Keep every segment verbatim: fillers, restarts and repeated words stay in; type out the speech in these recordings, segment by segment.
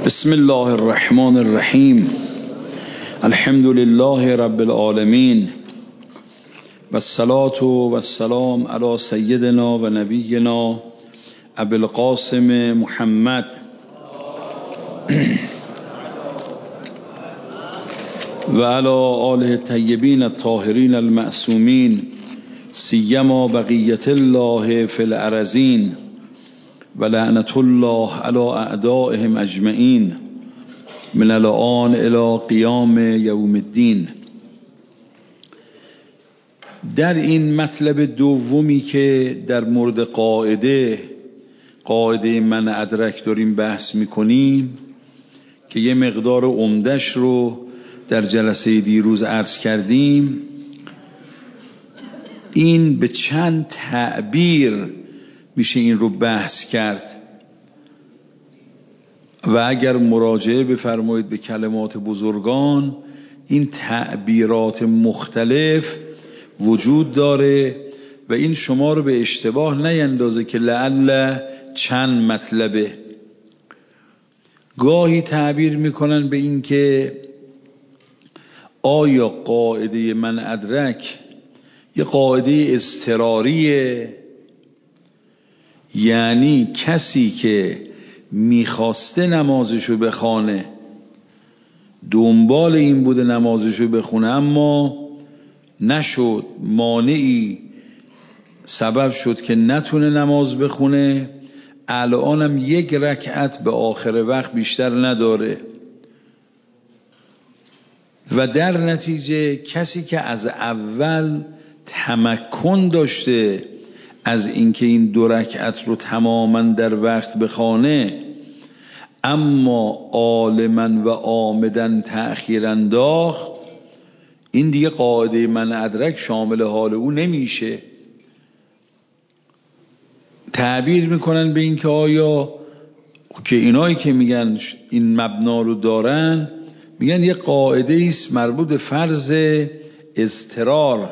بسم الله الرحمن الرحیم. الحمد لله رب العالمین و الصلاة و السلام علی سیدنا و نبینا ابی القاسم محمد و علی آله الطیبین الطاهرین المعصومین سیما بقیت الله فی الارضین و لعنت الله علی اعدائهم اجمعین من الآن الی قیام یوم الدین. در این مطلب دومی که در مورد قاعده قاعده من ادرک داریم بحث میکنیم که یه مقدار عمدش رو در جلسه دیروز عرض کردیم، این به چند تعبیر میشه این رو بحث کرد و اگر مراجعه بفرمایید به کلمات بزرگان این تعبیرات مختلف وجود داره و این شما رو به اشتباه نیندازه که لعل چند مطلبه. گاهی تعبیر میکنن به این که آیا قاعده من ادرک یه قاعده اضطراریه، یعنی کسی که میخواسته نمازشو بخونه دنبال این بوده نمازشو بخونه اما نشد، مانعی سبب شد که نتونه نماز بخونه، الانم یک رکعت به آخر وقت بیشتر نداره و در نتیجه کسی که از اول تمکن داشته از اینکه این دو رکعت رو تماما در وقت بخونه اما عالما و عامدا تأخیر انداخت، این دیگه قاعده من ادرک شامل حال او نمیشه. تعبیر میکنن به این که آیا که اینایی که میگن این مبنا رو دارن میگن یه قاعده است مربوط به فرض اضطرار،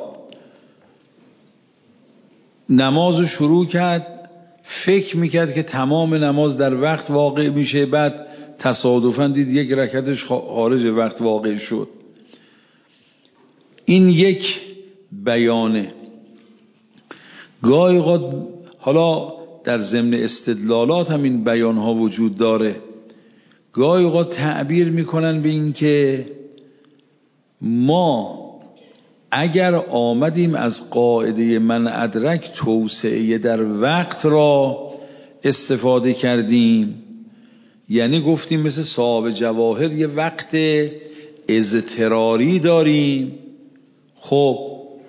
نماز رو شروع کرد فکر میکرد که تمام نماز در وقت واقع میشه، بعد تصادفاً دید یک رکعتش خارج وقت واقع شد. این یک بیانه. گاهی اوقات حالا در ضمن استدلالات هم این بیانها وجود داره، گاهی اوقات تعبیر میکنن به این که ما اگر آمدیم از قاعده من ادرک توسعه در وقت را استفاده کردیم، یعنی گفتیم مثل صاحب جواهر یه وقت اضطراری داریم، خب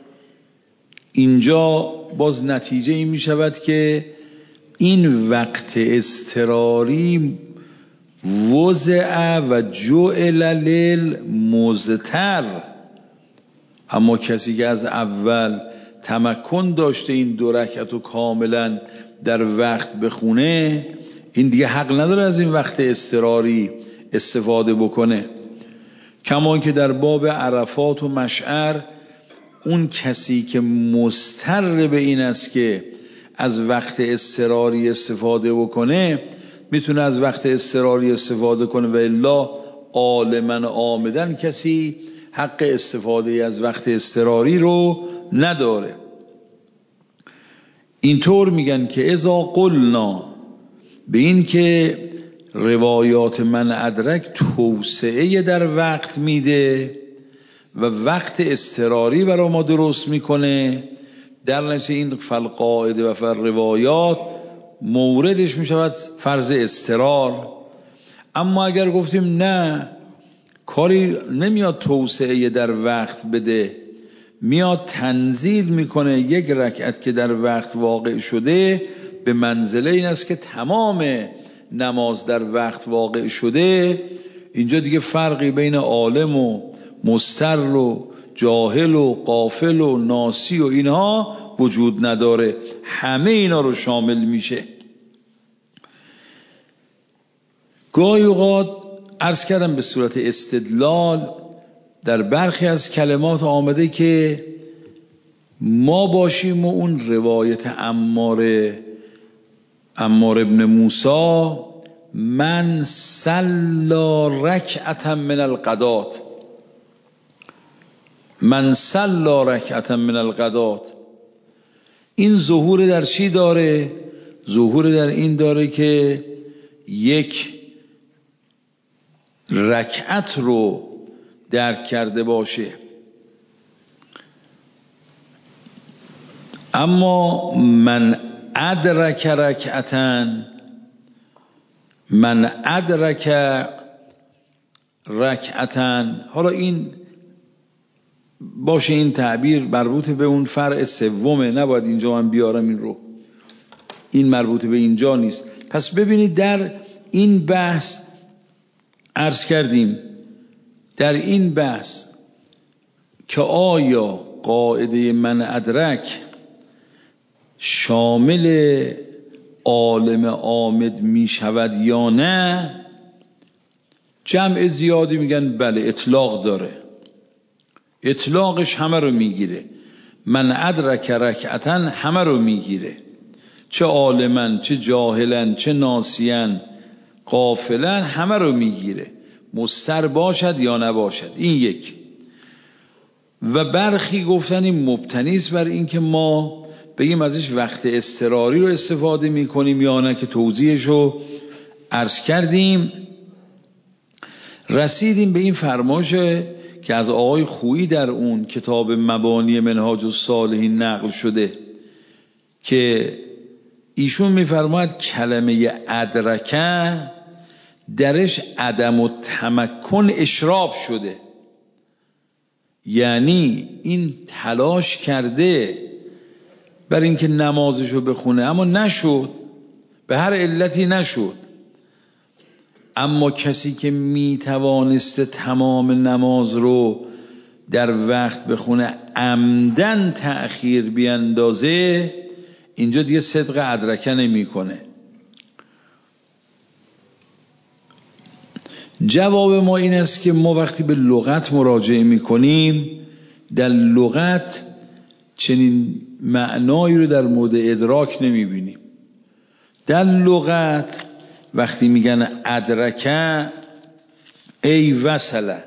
اینجا باز نتیجه این می شود که این وقت اضطراری وضع و جعل للمضطر، اما کسی که از اول تمکن داشته این دو رکعت رو کاملا در وقت بخونه این دیگه حق نداره از این وقت اضطراری استفاده بکنه. کما که در باب عرفات و مشعر اون کسی که مضطر به این است که از وقت اضطراری استفاده بکنه میتونه از وقت اضطراری استفاده کنه و الا عالما عامدن کسی حق استفاده از وقت اضطراری رو نداره. اینطور میگن که اذا قلنا به این که روایات من ادرک توسعه در وقت میده و وقت اضطراری برای ما درست میکنه، در نتیجه این فالقاعده و فالروایات موردش میشود فرض اضطرار. اما اگر گفتیم نه کاری نمیاد توسعه در وقت بده، میاد تنزیل میکنه یک رکعت که در وقت واقع شده به منزله این است که تمام نماز در وقت واقع شده، اینجا دیگه فرقی بین عالم و مضطر و جاهل و غافل و ناسی و اینها وجود نداره، همه اینا رو شامل میشه. گاهی اوقات عرض کردم به صورت استدلال در برخی از کلمات آمده که ما باشیم و اون روایت عمار عمار ابن موسی من صلا رکعتا من الغدات، من صلا رکعتا من الغدات. این ظهور در چی داره؟ ظهور در این داره که یک رکعت رو درک کرده باشه. اما من ادرک رکعتن، من ادرک رکعتن، حالا این باشه این تعبیر مربوط به اون فرع سومه، نباید اینجا من بیارم این رو، این مربوط به اینجا نیست. پس ببینید در این بحث عرض کردیم، در این بحث که آیا قاعده من ادرک شامل عالم عامد می شود یا نه، جمع زیادی میگن بله اطلاق داره، اطلاقش همه رو میگیره. من ادرک رکعتن همه رو میگیره، چه عالمن چه جاهلن چه ناسیان غافلن، همه رو میگیره، مستر باشد یا نباشد. این یک. و برخی گفتن این مبتنیست بر این که ما بگیم ازش وقت اضطراری رو استفاده میکنیم یا نه، که توضیحش رو عرض کردیم. رسیدیم به این فرمایش که از آقای خویی در اون کتاب مبانی منهاج الصالحین نقل شده که ایشون میفرماید کلمه ادرکه درش عدم و تمکن اشراب شده، یعنی این تلاش کرده بر اینکه نمازشو بخونه اما نشد، به هر علتی نشد. اما کسی که میتوانسته تمام نماز رو در وقت بخونه عمدن تأخیر بیندازه، اینجا دیگه صدق ادرکه نمی کنه. جواب ما این است که ما وقتی به لغت مراجعه می کنیم، در لغت چنین معنایی رو در مورد ادراک نمی بینیم. در لغت وقتی میگن ادرکه ای وصله،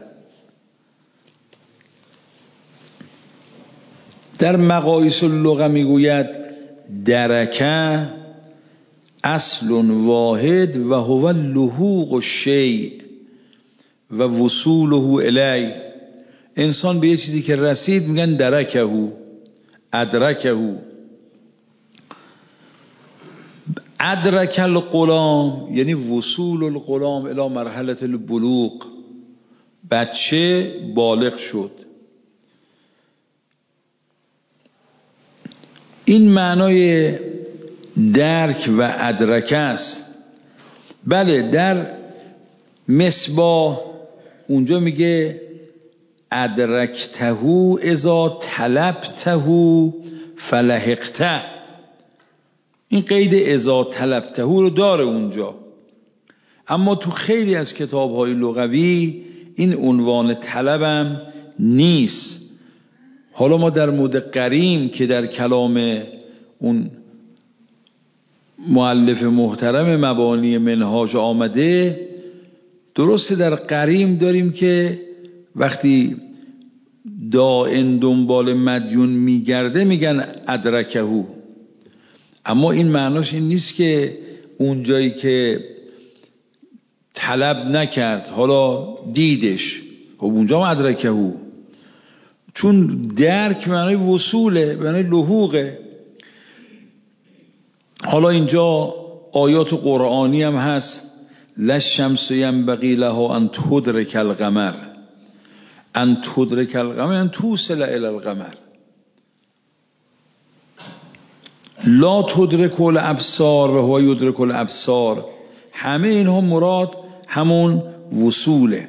در مقایس اللغه میگوید درکه اصل واحد و هو لحوق الشیء و وصوله الی. انسان به یه چیزی که رسید میگن درکه، ادرکه. ادرک الغلام یعنی وصول الغلام الی مرحله البلوغ، بچه بالغ شد. این معنای درک و ادرک است. بله در مصباح اونجا میگه ادرکته اذا طلبته فلحقته، این قید اذا طلبته رو داره اونجا. اما تو خیلی از کتاب‌های لغوی این عنوان طلبم نیست. حالا ما در مورد قریم که در کلام اون مؤلف محترم مبانی منهاج آمده، درسته در قریم داریم که وقتی دائن دنبال مدیون میگرده میگن ادرکهو، اما این معناش این نیست که اون جایی که طلب نکرد حالا دیدش، خب اونجا هم ادرکهو، چون درک معنای وصوله، معنای لحوقه. حالا اینجا آیات قرآنی هم هست، للشمس ینبغی لها ان تدرک القمر، ان تدرک القمر ان توصل الی القمر، لا تدرک الابصار و هو یدرک الابصار. همه اینها مراد همون وصوله.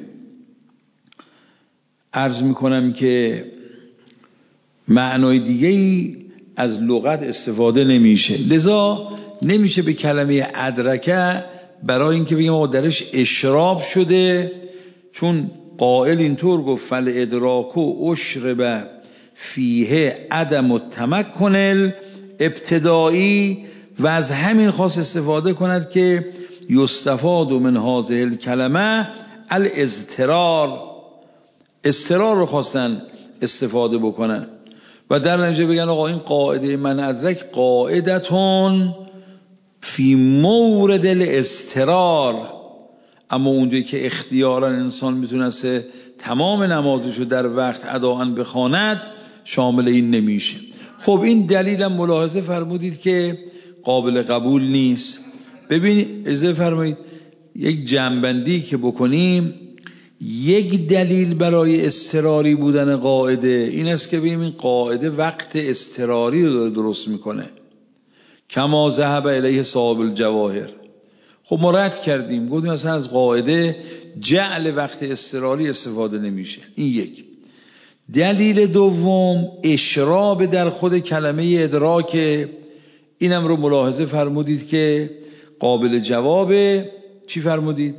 عرض میکنم که معنای دیگه‌ای از لغت استفاده نمیشه، لذا نمیشه به کلمه ادرکه برای اینکه بگیم آقا درش اشراب شده، چون قائل اینطور گفت فل ادراک و اشرب فیه عدم التمکن ابتدایی، و از همین خاص استفاده کند که یستفاد من هذه الکلمه الاضطرار، اضطرار رو خواستن استفاده بکنن و در نتیجه بگن آقا این قاعده من ادرک قاعدتون فی مورد الاضطرار، اما اونجایی که اختیارا انسان میتونسته تمام نمازشو در وقت اداءً بخواند شامل این نمیشه. خب این دلیلم ملاحظه فرمودید که قابل قبول نیست. ببینید اجازه فرمایید یک جنبندی که بکنیم. یک دلیل برای اضطراری بودن قاعده این است که ببینیم این قاعده وقت اضطراری رو درست میکنه، کما ذهب الیه صاحب الجواهر. خب ما رد کردیم، گفتیم اصلا از قاعده جعل وقت اضطراری استفاده نمیشه. این یک. دلیل دوم اشراب در خود کلمه ادراک، اینم رو ملاحظه فرمودید که قابل جوابه. چی فرمودید؟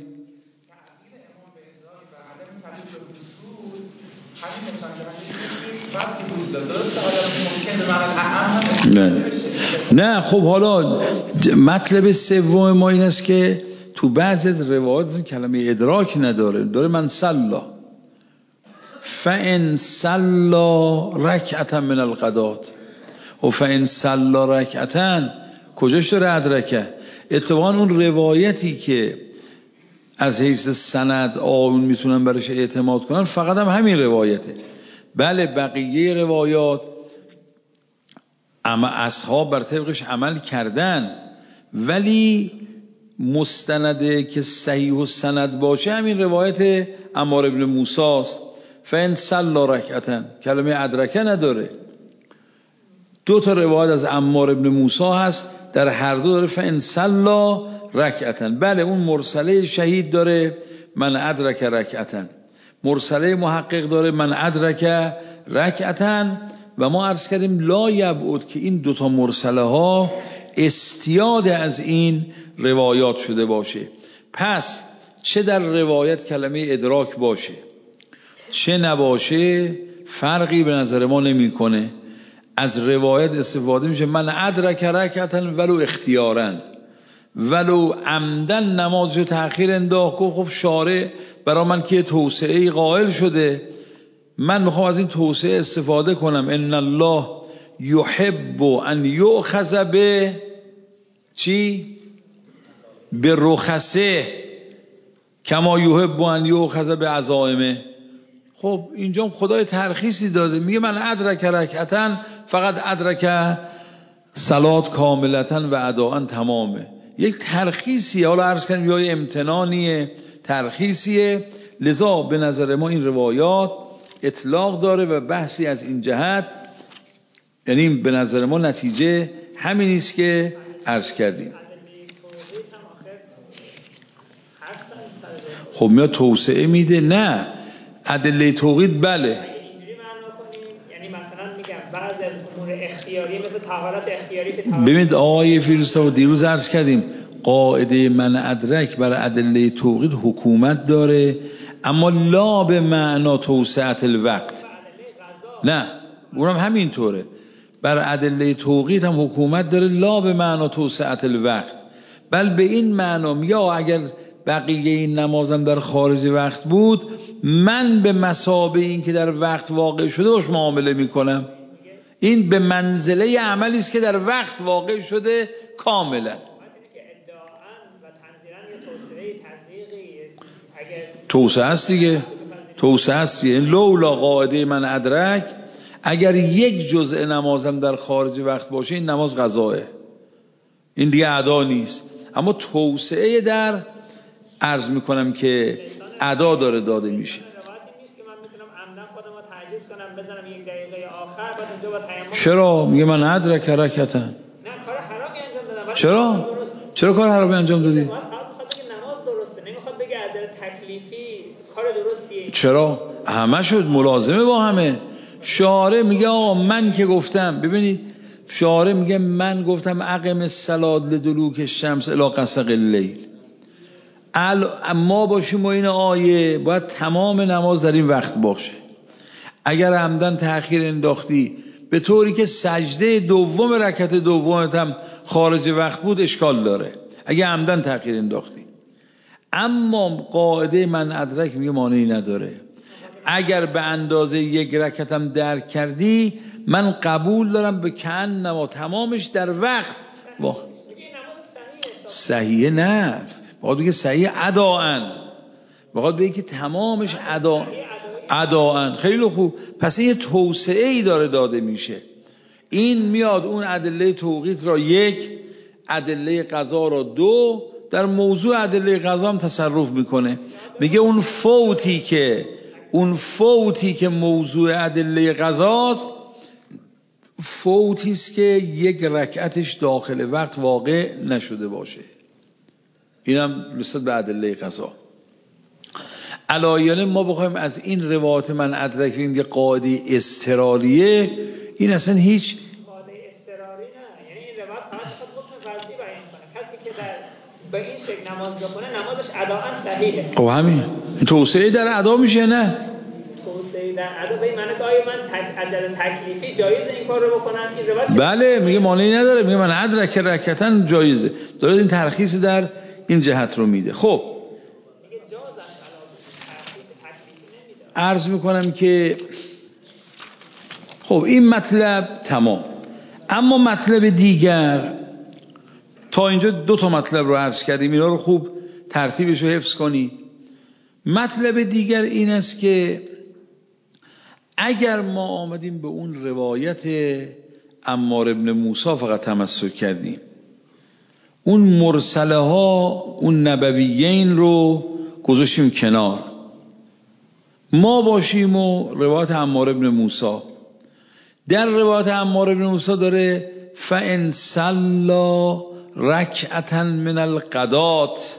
نه نه خب حالا مطلب سوم ما این است که تو بعضی از روایات کلمه ادراک نداره، داره من صلا فان صلا رکعتا من الغدات و فان صلا رکعتا کجاش داره ادرکه؟ اتفاقا اون روایتی که از حیث سند آن میتونن برش اعتماد کنن فقط هم همین روایته. بله بقیه روایات اما اصحاب بر طبقش عمل کردن، ولی مستنده که صحیح و سند باشه همین روایت عمار ابن موسی است. فان صلا رکعتا کلمه ادرکه نداره. دو تا روایت از عمار ابن موسی هست، در هر دو داره فان صلا رکعتا. بله اون مرسله شهید داره من ادرک رکعتا، مرسله محقق داره من ادرک رکعتا. و ما عرض کردیم لا یبعد که این دوتا مرسله ها استیاد از این روایات شده باشه. پس چه در روایت کلمه ادراک باشه چه نباشه فرقی به نظر ما نمی کنه. از روایت استفاده میشه من ادرک رکعتا ولو اختیاراً، ولو عمدن نمازشو تأخیر انداخت. خب شارع برای من که توسعه قائل شده، من میخوام از این توسعه استفاده کنم. ان الله یحب ان یؤخذ به چی؟ به رخصه کما یحب ان یؤخذ به عزائمه. خب اینجا خدای ترخیصی داده، میگه من ادرک رکعتن فقط ادرک صلات کاملتن و اداءن تمامه. یک ترخیصی، حالا عرض کردم یا امتنانیه ترخیصیه. لذا به نظر ما این روایات اطلاق داره و بحثی از این جهت، یعنی به نظر ما نتیجه همین است که عرض کردیم. خب میاد توسعه میده؟ نه ادله توقید بله. اینجوری معنا کنیم یعنی مثلا میگم بعضی از امور اختیاری مثل طهارت اختیاری که ببینید آقای فیروزتو دیروز عرض کردیم قاعده من ادرک برای ادله توقید حکومت داره، اما لا به معنا توسعت الوقت. نه اونم همینطوره، برای ادله توقید هم حکومت داره لا به معنا توسعت الوقت، بل به این معنا یا اگر بقیه این نمازم در خارج وقت بود من به مثابه این که در وقت واقع شده باش معامله میکنم. این به منزله عملی است که در وقت واقع شده کاملا. توسعه است دیگه، توسعه است دیگه. لولا قاعده من ادرک، اگر یک جزء نمازم در خارج وقت باشه این نماز قضاه، این دیگه ادا نیست. اما توسعه در عرض میکنم که ادا داره داده میشه. چرا؟ میگه من ادرک رکعتا. نه کار حرامی انجام دادم. چرا؟ چرا کار حرامی انجام دادی؟ میخواد بگه نماز درسته، نمیخواد بگه از نظر تکلیفی کار درستیه. چرا؟ همه شد ملازمه با همه. شارع میگه آقا من که گفتم، ببینید شارع میگه من گفتم اقم الصلاة لدلوک الشمس الی غسق اللیل. ما باشیم و این آیه باید تمام نماز در این وقت باشه. اگر عمدن تأخیر انداختی به طوری که سجده دوم رکعت دومت هم خارج وقت بود اشکال داره. اگه عمدن تأخیر انداختی. اما قاعده من ادرک میگه مانعی نداره. اگر به اندازه یک رکعتم درک کردی من قبول دارم به کأنما تمامش در وقت با... صحیحه نه باید بگه صحیح اداءن، باید بگه که تمامش ادا اداءن. خیلی خوب، پس این توسعه ای داره داده میشه. این میاد اون ادله توقیت را یک، ادله قضا را دو، در موضوع ادله قضا هم تصرف میکنه. میگه اون فوتی که اون فوتی که موضوع ادله قضاست فوتی است که یک رکعتش داخل وقت واقع نشده باشه. اینم نسبت به ادله قضا. علایانه ما بخوایم از این روایات من ادرک بگیم یه قاعده اضطراریه، این اصلا هیچ قاعده اضطراری نه. یعنی این روایت فقط حکم فرضی بیان کنه. کسی که در به این شکل نماز بخونه نمازش اداءً صحیحه. خب همین توسعه در ادا میشه نه؟ توسعه در ادا به این معنی که آیا من تک عجل تکلیفی جایز این کار رو بکنم؟ این روایت بله میگه مانعی نداره، میگه من ادرک رکعتاً جایزه. داره این ترخیص در این جهت رو میده. خب میگه جاز ترخیص تکلیفی نمیده. عرض میکنم که خب این مطلب تمام. اما مطلب دیگر، تا اینجا دو تا مطلب رو عرض کردیم، اینا رو خوب ترتیبش رو حفظ کنید. مطلب دیگر این است که اگر ما آمدیم به اون روایت عمار ابن موسی فقط تمسک کردیم، اون مرسله ها اون نبویین رو گذاشتیم کنار، ما باشیم و روایت عمار ابن موسی. در روایت عمار ابن موسی داره فَإِنْ صَلَّى رَكْعَةً مِنَ الْغَدَاةِ.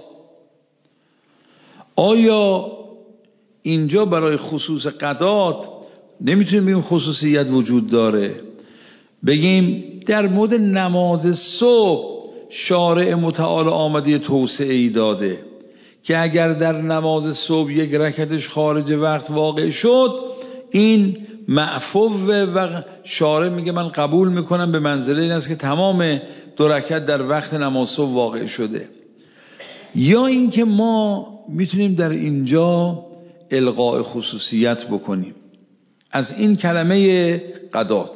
آیا اینجا برای خصوص غدات نمیتونیم بگیم خصوصیت وجود داره؟ بگیم در مورد نماز صبح شارع متعال آمده توسعه ای داده که اگر در نماز صبح یک رکعتش خارج وقت واقع شد این معفو و شارع میگه من قبول میکنم به منزله این است که تمام دو رکعت در وقت نماز صبح واقع شده. یا اینکه ما میتونیم در اینجا الغاء خصوصیت بکنیم از این کلمه قدات.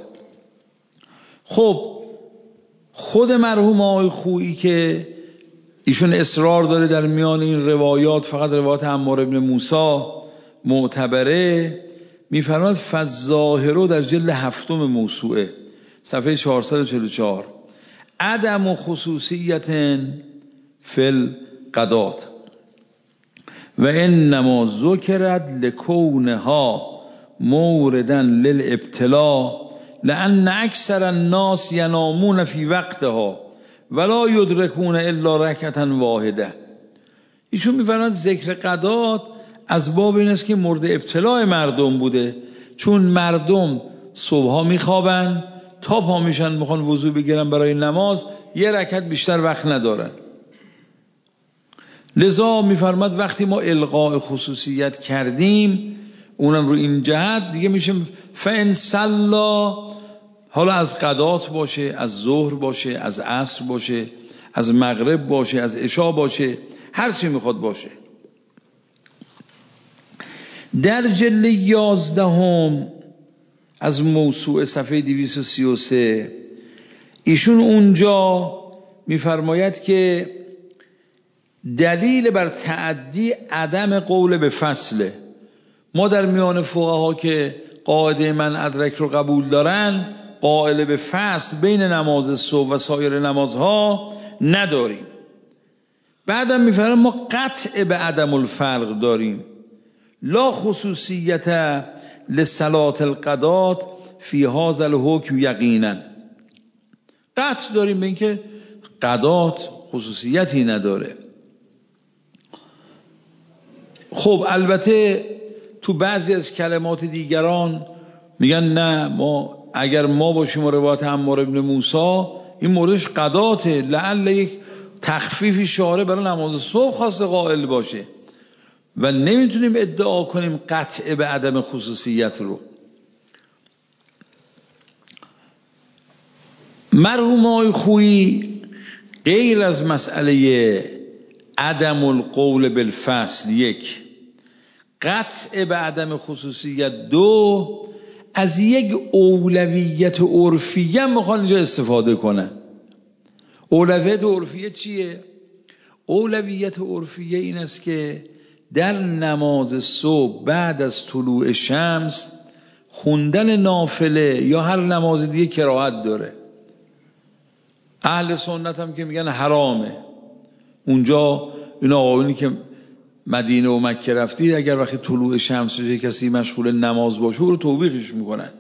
خب خود مرحوم آقای خویی که ایشون اصرار داره در میان این روایات فقط روایات عمار ابن موسی معتبره، میفرماد فالظاهر در جلد هفتم موسوعه صفحه چهارصد و چهل و چهار عدم خصوصیت فی القدات و انما ذکرت لکونها موردا للابتلاء لان اکثر الناس ینامون فی وقتها ولا یدرکون الا رکعتا واحده. ایشون میفرماد ذکر قدات از باب این است که مورد ابتلاء مردم بوده، چون مردم صبحها میخوابن تا پا میشن میخوان وضو بگیرن برای نماز، یه رکعت بیشتر وقت ندارن. لذا میفرماد وقتی ما الغاء خصوصیت کردیم اونم رو این جهت دیگه میشه فإن صلی، حالا از قدات باشه، از ظهر باشه، از عصر باشه، از مغرب باشه، از عشا باشه، هر چی میخواد باشه. در جلد یازدهم از موسوعه صفحه دویست و سی و سه ایشون اونجا میفرماید که دلیل بر تعدی عدم قول به فصله. ما در میان فقها که قاعده من ادرک رو قبول دارن قائل به فصل بین نماز صبح و سایر نمازها نداریم. بعدم میفرماید ما قطع به عدم الفرق داریم. لا خصوصیت لصلاة القدات فی هذا الحکم یقینا. قطع داریم به اینکه قدات خصوصیتی نداره. خب البته تو بعضی از کلمات دیگران میگن نه، ما اگر ما باشیم و روایت عمار ابن موسی این موردش قداته، لعل یک تخفیفی شارع برای نماز صبح خواسته قائل باشه و نمیتونیم ادعا کنیم قطع به عدم خصوصیت رو. مرحوم آقای خویی غیر از مسئله عدم القول بالفصل یک، قطع به عدم خصوصیت دو، از یک اولویت عرفیه میخوان اینجا استفاده کنن. اولویت عرفیه چیه؟ اولویت عرفیه این است که در نماز صبح بعد از طلوع شمس خوندن نافله یا هر نماز دیگه کراهت داره. اهل سنت هم که میگن حرامه. اونجا این آقایونی که مدینه و مکه رفتید اگر وقتی طلوع شمس بشه کسی مشغول نماز باشه رو توبیخش میکنن.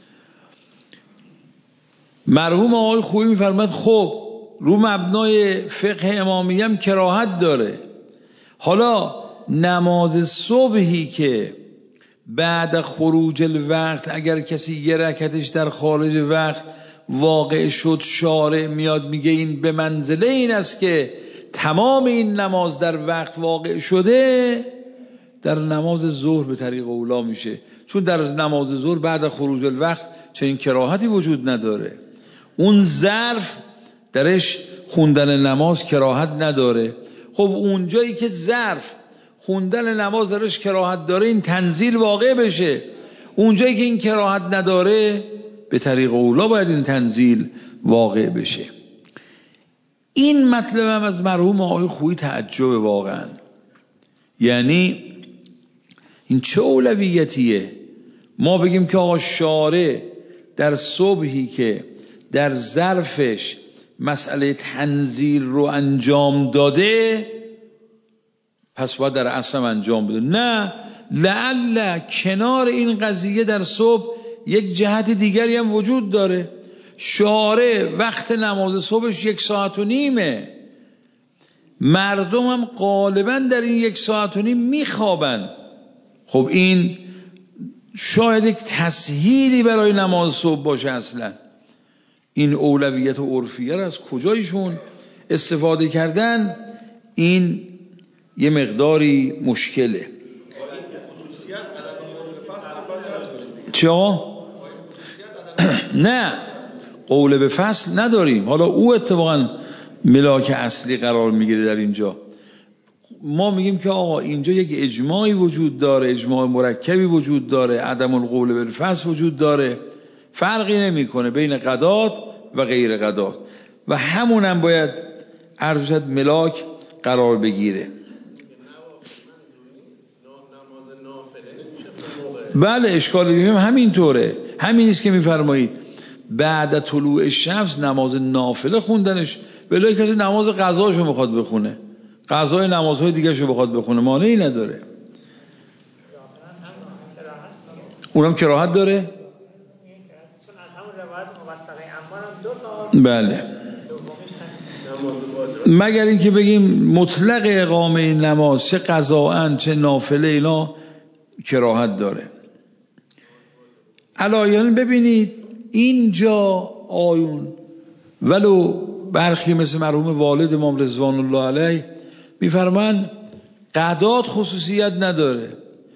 مرحوم آقای خویی میفرماد خب رو مبنای فقه امامیه هم کراهت داره. حالا نماز صبحی که بعد خروج الوقت اگر کسی یه رکعتش در خارج وقت واقع شد، شارع میاد میگه این به منزله این است که تمام این نماز در وقت واقع شده، در نماز ظهر به طریق اولا میشه، چون در نماز ظهر بعد خروج الوقت چنین کراهتی وجود نداره. اون ظرف درش خوندن نماز کراهت نداره. خب اونجایی که ظرف خوندن نماز درش کراهت داره این تنزیل واقع بشه، اونجایی که این کراهت نداره به طریق اولا باید این تنزیل واقع بشه. این مطلب هم از مرحوم آقای خویی تعجب واقعا. یعنی این چه اولویتیه؟ ما بگیم که آقا شارع در صبحی که در ظرفش مسئله تنزیل رو انجام داده پس باید در عصر انجام بده. نه، لعل کنار این قضیه در صبح یک جهت دیگری هم وجود داره. شارع وقت نماز صبحش یک ساعت و نیمه، مردم هم غالبا در این یک ساعت و نیم میخوابن. خب این شاید یک تسهیلی برای نماز صبح باشه. اصلا این اولویت و عرفیه را از کجایشون استفاده کردن؟ این یه مقداری مشکله. چه آقا؟ نه، قول به فصل نداریم. حالا او اتفاقا ملاک اصلی قرار میگیره در اینجا. ما میگیم که آقا اینجا یک اجماعی وجود داره، اجماع مرکبی وجود داره، عدم القول بالفصل وجود داره، فرقی نمیکنه بین قضات و غیر قضات و همون هم باید عرض ملاک قرار بگیره. بله اشکال دیگه هم همین طوره. همین است که میفرمایید بعد طلوع شمس نماز نافله خوندنش، بلای کسی نماز قضاشو بخواد بخونه، قضای نمازهای دیگه شو بخواد بخونه، مانعی نداره. اونم کراهت داره؟ چون از همون روایت موثقه عمار هم دو تا. بله. مگر اینکه بگیم مطلق اقامه نماز چه قضاءن چه نافله اینا کراهت داره. علایان ببینید اینجا آیون ولو برخی مثل مرحوم والد امام رضوان الله علیه میفرمان قضات خصوصیت نداره،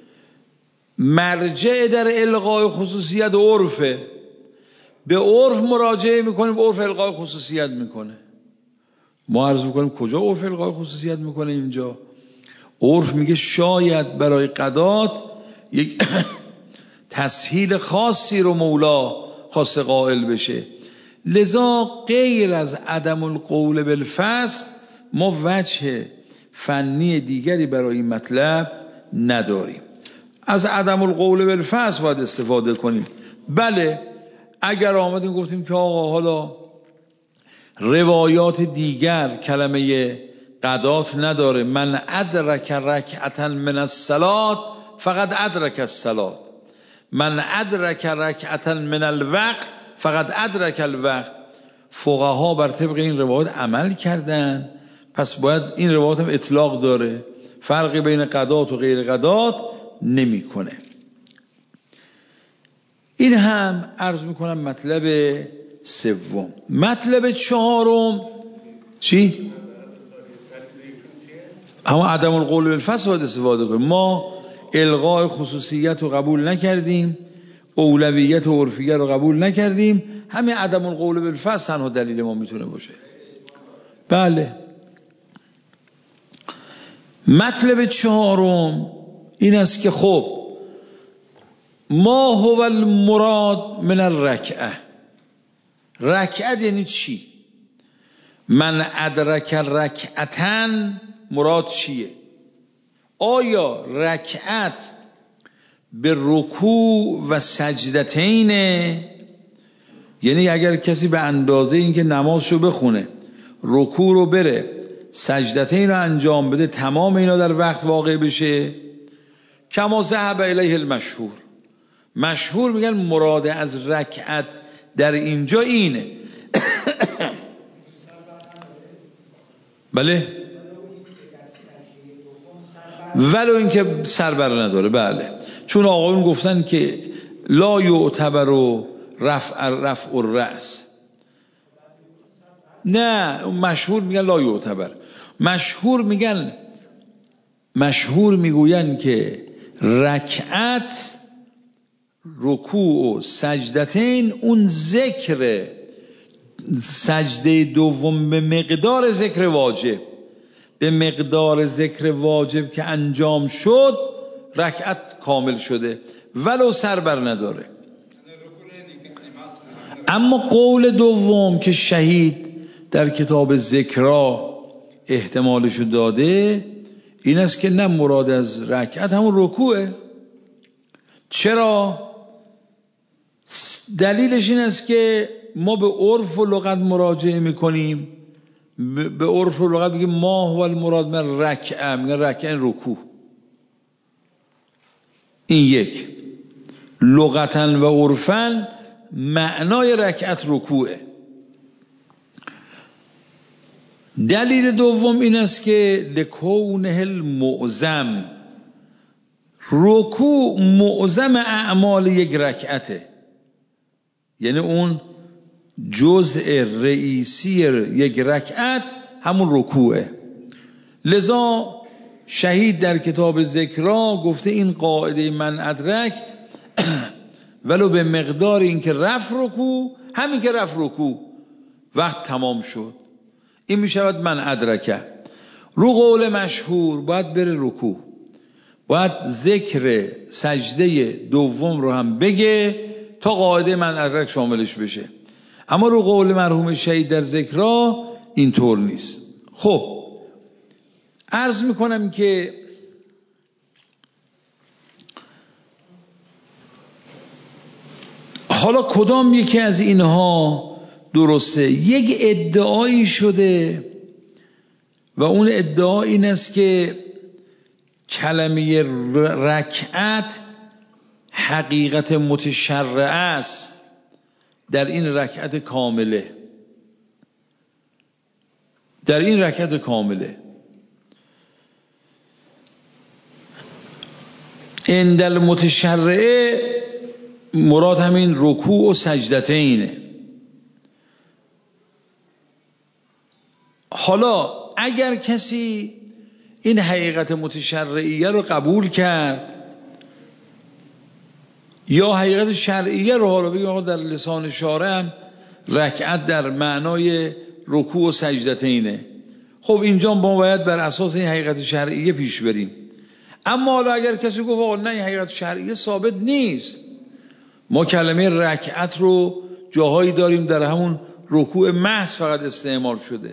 مرجع در الغای خصوصیت عرفه، به عرف مراجعه میکنیم، به عرف الغای خصوصیت میکنه. ما عرض میکنیم کجا عرف الغای خصوصیت میکنه؟ اینجا عرف میگه شاید برای قضات یک تسهیل خاصی رو مولا خاص قائل بشه، لذا غیر از عدم القول بالفصل ما وجه فنی دیگری برای این مطلب نداریم. از عدم القول بالفصل باید استفاده کنیم. بله اگر آمدیم گفتیم که آقا حالا روایات دیگر کلمه قضات نداره، من ادرک رکعتا من الصلاة فقط ادرک الصلاة، من ادرک رکعتا من الوقت فقط ادرک الوقت، فقها بر طبق این روایات عمل کردن، پس باید این روایات هم اطلاق داره، فرقی بین قضات و غیر قضات نمیکنه. این هم عرض میکنم مطلب سوم. مطلب چهارم چی؟ اما عدم القول بالفصل باید استفاده کنیم. ما الغای خصوصیت رو قبول نکردیم، اولویت و عرفیه رو قبول نکردیم، همین عدم القول بالفصل تنها دلیل ما میتونه باشه. بله. مطلب چهارم این است که خب ما هو المراد من الرکعه، رکعت یعنی چی؟ من ادرک رکعتن مراد چیه؟ آیا رکعت به رکوع و سجدتینه؟ یعنی اگر کسی به اندازه این که نمازشو بخونه رکوع رو بره سجدتین رو انجام بده تمام اینا در وقت واقع بشه؟ کما ذهب الیه المشهور، مشهور میگن مراد از رکعت در اینجا اینه. بله، ولو اینکه سر بر نداره. بله، چون آقایون گفتن که لا یعتبر رفع رفع الرأس. نه، مشهور میگن لا یعتبر. مشهور میگن مشهور میگوین که رکعت رکوع و سجدتین اون ذکر سجده دوم به مقدار ذکر واجب، به مقدار ذکر واجب که انجام شد رکعت کامل شده ولو سر بر نداره. اما قول دوم که شهید در کتاب ذکرا احتمالشو داده این است که نه، مراد از رکعت همون رکوعه. چرا؟ دلیلش این است که ما به عرف و لغت مراجعه میکنیم، به عرف و لغت بگیم ما هو المراد من رکعه، میگن رکعه رکوع. این یک، لغتاً و عرفاً معنای رکعت رکوعه. دلیل دوم این است که لکونه المعظم، رکوع معظم اعمال یک رکعته، یعنی اون جزء رئیسی یک رکعت همون رکوعه. لذا شهید در کتاب ذکرا گفته این قاعده من ادرک ولو به مقدار این که رفع رکوع، همین که رفع رکوع وقت تمام شد، این می شود من ادرکه. رو قول مشهور باید بره رکوع، باید ذکر سجده دوم رو هم بگه تا قاعده من ادرک شاملش بشه. اما رو قول مرحوم شهید در ذکرا اینطور نیست. خب عرض میکنم که حالا کدام یکی از اینها درسته؟ یک ادعایی شده و اون ادعا این است که کلمه رکعت حقیقت متشرعه است در این رکعت کامله، در این رکعت کامله. عند المتشرعه مراد همین رکوع و سجدتینه. حالا اگر کسی این حقیقت متشرعیه رو قبول کرد یا حقیقت شرعیه رو حالا بگیم آقا در لسان شارع هم رکعت در معنای رکوع و سجدتینه، خب اینجا ما باید بر اساس این حقیقت شرعیه پیش بریم. اما حالا اگر کسی گفت آقا نه این حقیقت شرعیه ثابت نیست، ما کلمه رکعت رو جاهایی داریم در همون رکوع محض فقط استعمال شده،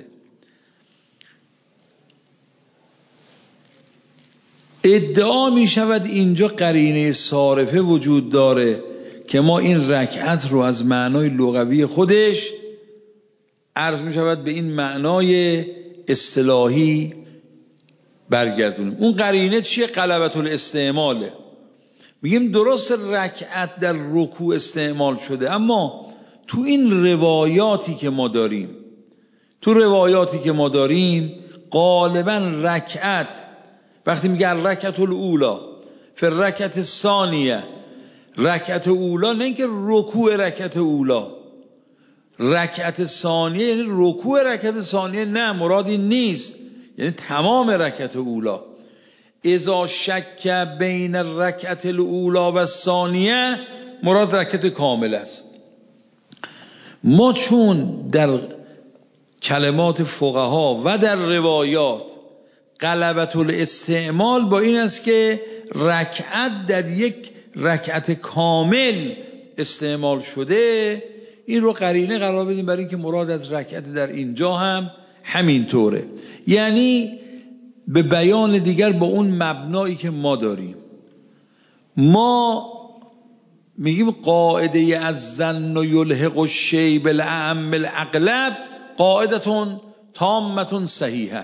ادعا می شود اینجا قرینه صارفه وجود داره که ما این رکعت رو از معنای لغوی خودش عرض می شود به این معنای اصطلاحی برگردونیم. اون قرینه چیه؟ غلبة الاستعماله. میگیم درست رکعت در رکوع استعمال شده، اما تو این روایاتی که ما داریم تو روایاتی که ما داریم غالبا رکعت وقتی میگه رکعت الاولا فی رکعت ثانیه، رکعت اولا نه اینکه رکوع رکعت اولا، رکعت ثانیه یعنی رکوع رکعت ثانیه، نه مرادی نیست، یعنی تمام رکعت اولا. اذا شک بین الرکعت الاولا و الثانیه مراد رکعت کامل است. ما چون در کلمات فقها و در روایات غلبة الاستعمال با این است که رکعت در یک رکعت کامل استعمال شده. این رو قرینه قرار بدیم برای اینکه مراد از رکعت در اینجا هم همین طوره، یعنی به بیان دیگر با اون مبنایی که ما داریم. ما میگیم قاعده از ظن و یلحق الشیء بالاعم الاغلب قاعدتون تامتون صحیحه.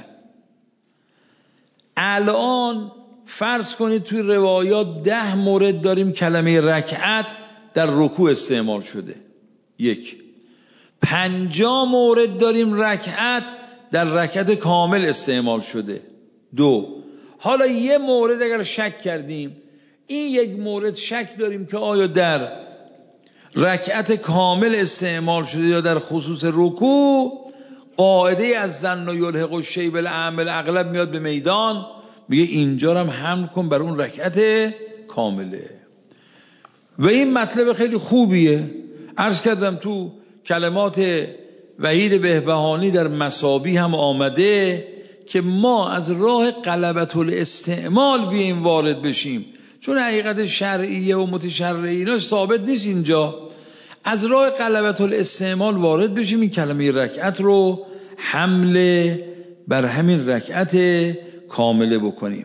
الان فرض کنید توی روایات ده مورد داریم کلمه رکعت در رکوع استعمال شده، یک. پنجاه مورد داریم رکعت در رکعت کامل استعمال شده، دو. حالا یه مورد اگر شک کردیم، این یک مورد شک داریم که آیا در رکعت کامل استعمال شده یا در خصوص رکوع، قاعده از ظن و یلحق الشیء بالاعم الاغلب میاد به میدان، میگه اینجا هم حمل کن بر اون رکعت کامله. و این مطلب خیلی خوبیه. عرض کردم تو کلمات وحید بهبهانی در مسابی هم آمده که ما از راه غلبة الاستعمال بیایم وارد بشیم، چون حقیقت شرعیه و متشرعی ایناش ثابت نیست اینجا. از راه غلبة الاستعمال وارد بشیم، این کلمه رکعت رو حمله بر همین رکعت کامله بکنیم.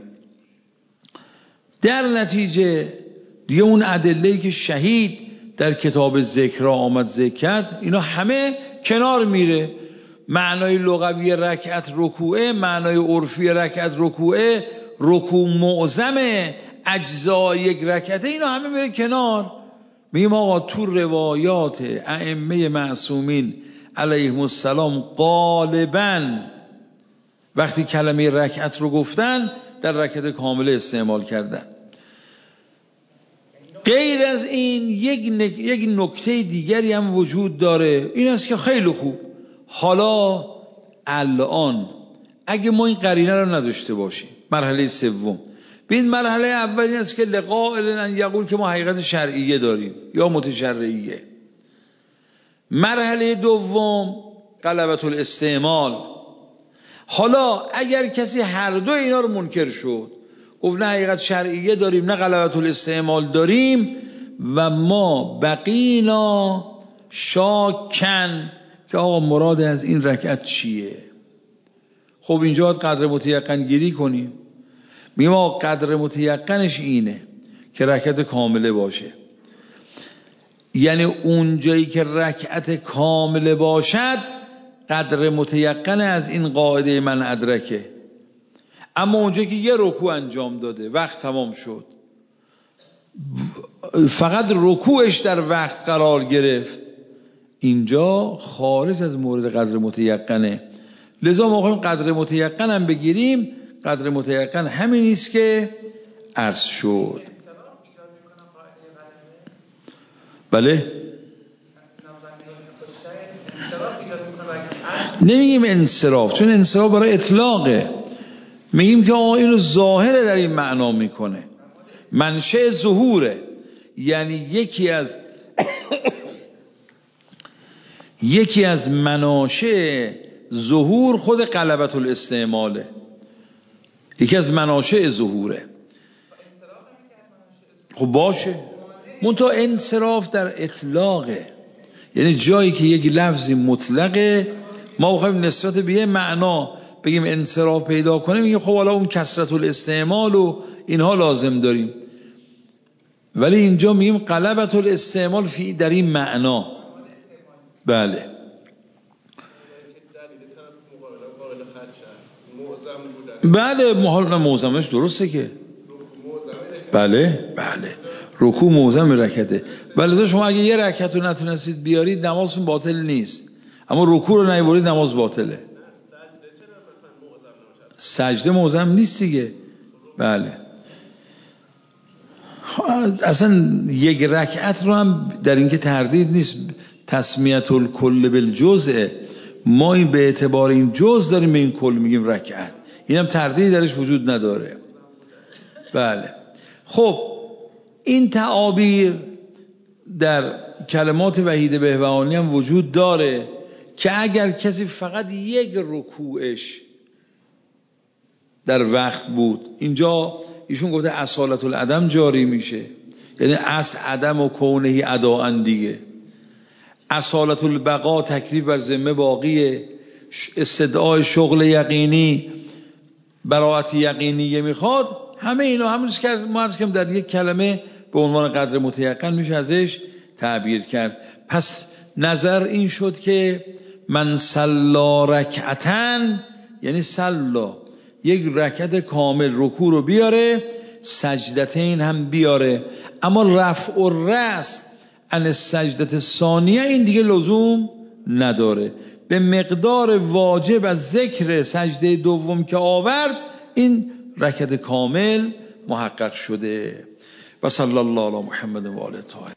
در نتیجه دیگه اون ادله‌ای که شهید در کتاب ذکر آمد ذکر، اینا همه کنار میره. معنای لغوی رکعت رکوعه، معنای عرفی رکعت رکوعه، رکوع معظم اجزای یک رکعته، اینا همه میره کنار. میگیم آقا تو روایات ائمه معصومین علیهم السلام غالباً وقتی کلمه رکعت رو گفتن در رکعت کامله استعمال کردن. غیر از این یک نک... یک نکته دیگری هم وجود داره، این است که خیلی خوب، حالا الان اگه ما این قرینه رو نداشته باشیم، مرحله سوم، ببین مرحله اولی است که لقائل ان یقول که ما حقیقت شرعیه داریم یا متشرعیه. مرحله دوم غلبة الاستعمال. حالا اگر کسی هر دو اینا رو منکر شد، گفت نه حقیقت شرعیه داریم نه غلبة الاستعمال داریم، و ما بقینا شاکن که آقا مراد از این رکعت چیه، خب اینجا باید قدر متیقن گیری کنیم. میگم آقا قدر متیقنش اینه که رکعت کامله باشه، یعنی اون جایی که رکعت کامله باشد قدر متیقن از این قاعده من ادرکه. اما اونجا که یه رکوع انجام داده، وقت تمام شد، فقط رکوعش در وقت قرار گرفت، اینجا خارج از مورد قدر متیقنه. لذا ما خواهیم قدر متیقن هم بگیریم. قدر متیقن همین نیست که عرض شد. بله، نمیگیم انصراف، چون انصراف برای اطلاقه. میگیم که آقا اینو ظاهره در این معنا میکنه، منشأ ظهوره، یعنی یکی از یکی از مناشأ ظهور خود غلبة الاستعماله، یکی از مناشأ ظهوره. خب باشه، منتها انصراف در اطلاقه، یعنی جایی که یک لفظی مطلقه ما بخوایم نسبت به یه معنا بگیم انصراف پیدا کنیم، میگیم خب حالا اون کثرت الاستعمال و اینها لازم داریم، ولی اینجا میگیم غلبة الاستعمال فی در این معنا. بله بله، محال موزمش درسته که بله بله رکوع موزم رکعته. ولی شما اگه یه رکعت رو نتونستید بیارید نمازتون باطل نیست، اما رکوع رو نیاورید نماز باطله. سجده موزم نیست دیگه. بله اصلا یک رکعت رو هم در اینکه تردید نیست، تسمیت الکل بالجزء، ما این به اعتبار این جزء داریم به این کل میگیم رکعت، این هم تردید درش وجود نداره. بله خب این تعابیر در کلمات وحید بهبهانی هم وجود داره که اگر کسی فقط یک رکوعش در وقت بود، اینجا ایشون گفته اصالت العدم جاری میشه، یعنی اصل عدم و کونه اداء دیگه. اصالت البقا تکلیف بر ذمه باقیه، استدعای شغل یقینی براءت یقینیه میخواد. همه اینا همونش که ما عرض کردم در یک کلمه به عنوان قدر متیقن میشه ازش تعبیر کرد. پس نظر این شد که من صلا رکعتن، یعنی صلا یک رکعت کامل رکوع رو بیاره، سجدتین هم بیاره، اما رفع الرأس عن السجدة ثانیه این دیگه لزوم نداره. به مقدار واجب از ذکر سجده دوم که آورد این رکعت کامل محقق شده. و صلی الله علی محمد و آله طاهرین.